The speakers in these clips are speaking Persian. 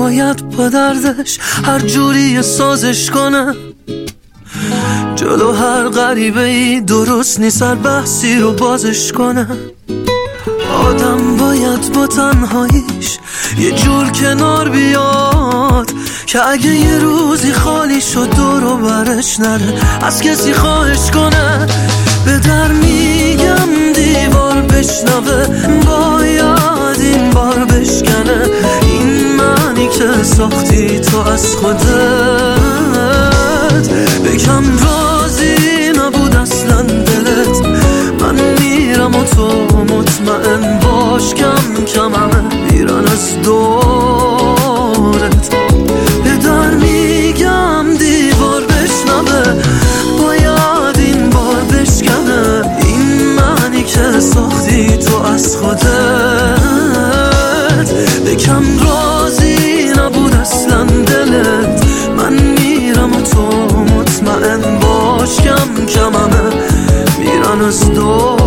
باید با دردش هر جوری سازش کنم. جلو هر غریبه ای درست نیست هر بحثی رو بازش کنم. آدم باید با تنهاییش یه جور کنار بیاد که اگه یه روزی خالی شد دور و برش نره از کسی خواهش کنه. به در میگم دیوار بشنوه، باید این بار بشکنه. این معنی که ساختی تو از خودت، بگم راضی نبود اصلا دلت. من میرم و تو مطمئن باش کم کم همه میرن از دورت. به در میگم دیوار بشنوه، باید این بار بشکنه. این معنی که ساختی تو از خودت، بگم راضی نبود اصلا دلت. من میرم و تو مطمئن باش کم کم همه میرن از دورت.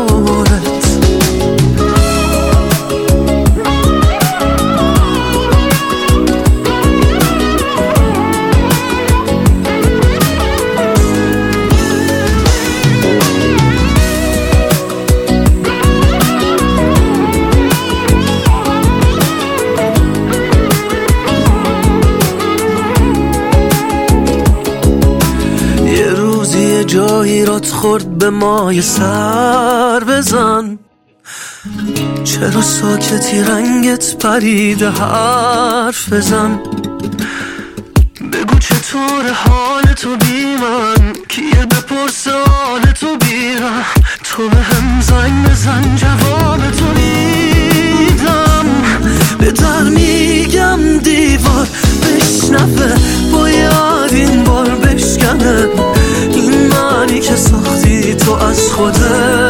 جایی رات خورد به مای سر بزن. چرا ساکتی رنگت پریده حرف بزن. بگو چطور حال تو بی من، کیه بپرس حال تو بیرم. تو به هم زنگ بزن جواب تو میدم. به در میگم دیوار بشنوه، باید این بار بشکنه. این معنی که ساختی تو از خودت،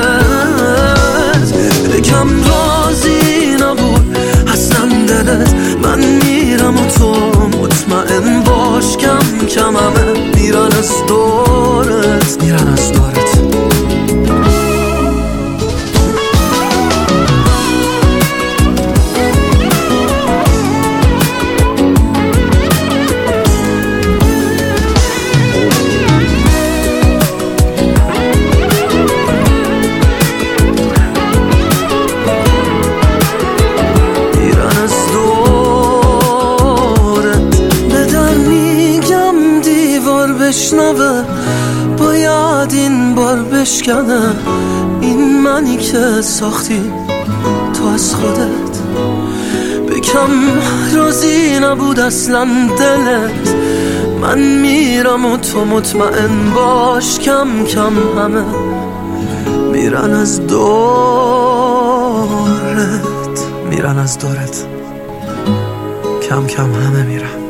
بگم راضی نبود اصلا دلت. من میرم و تو مطمئن باش کم کم همه میرن از دورت، میرن از دورت. بشنوه، باید این بار بشکنه. این منی که ساختی تو از خودت، بکم راضی نبود اصلا دلت. من میرم و تو مطمئن باش کم کم همه میرن از دورت، میرن از دورت. کم کم همه میرن.